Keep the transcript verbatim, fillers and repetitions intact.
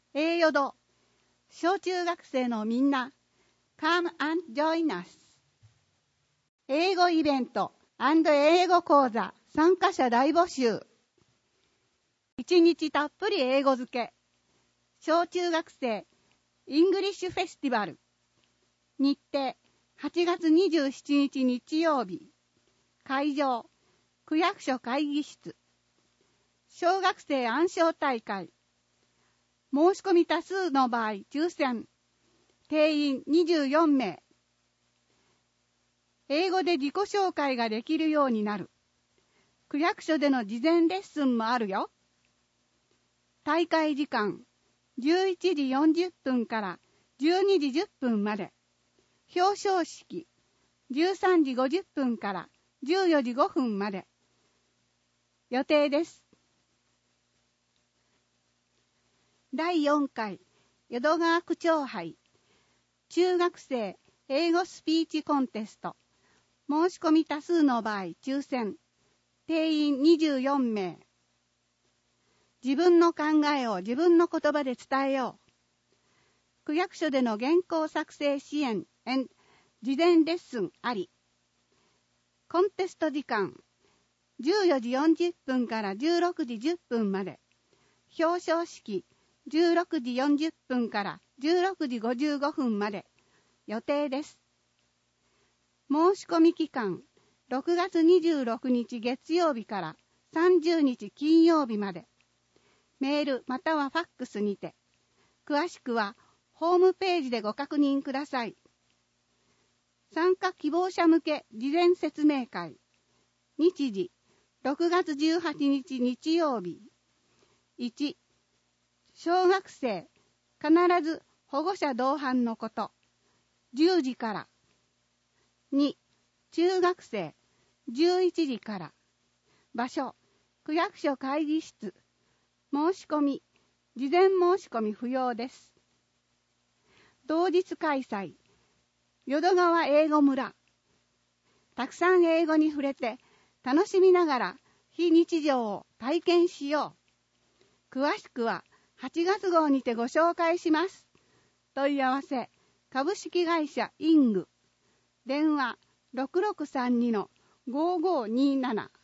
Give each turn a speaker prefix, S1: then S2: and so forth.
S1: 英予土小中学生のみんな Come and join us 英語イベント&英語講座参加者大募集。一日たっぷり英語漬け小中学生イングリッシュフェスティバル。日程はちがつにじゅうしちにち日曜日。会場区役所会議室。小学生暗唱大会。申し込み多数の場合抽選。定員にじゅうよんめい。英語で自己紹介ができるようになる。区役所での事前レッスンもあるよ。大会時間じゅういちじよんじゅっぷんからじゅうにじじゅっぷんまで。表彰式じゅうさんじごじゅっぷんからじゅうよじごふんまで。予定です。だいよんかい淀川区長杯中学生英語スピーチコンテスト。申し込み多数の場合抽選。定員にじゅうよんめい。自分の考えを自分の言葉で伝えよう。区役所での原稿作成支援&事前レッスンあり。コンテスト時間じゅうよじよんじゅっぷんからじゅうろくじじゅっぷんまで。表彰式じゅうろくじよんじゅっぷんからじゅうろくじごじゅうごふんまで。予定です。申し込み期間ろくがつにじゅうろくにち月曜日からさんじゅうにち金曜日まで。メールまたはファックスにて。詳しくはホームページでご確認ください。参加希望者向け事前説明会。日時ろくがつじゅうはちにち日曜日。いち小学生必ず保護者同伴のこと。じゅうじから。に中学生じゅういちじから。場所区役所会議室。申し込み事前申し込み不要です。同日開催淀川英語村。たくさん英語に触れて楽しみながら非日常を体験しよう。詳しくははちがつ号にてご紹介します。問い合わせ株式会社イング。電話ろくろくさんにのごーごーにーなな。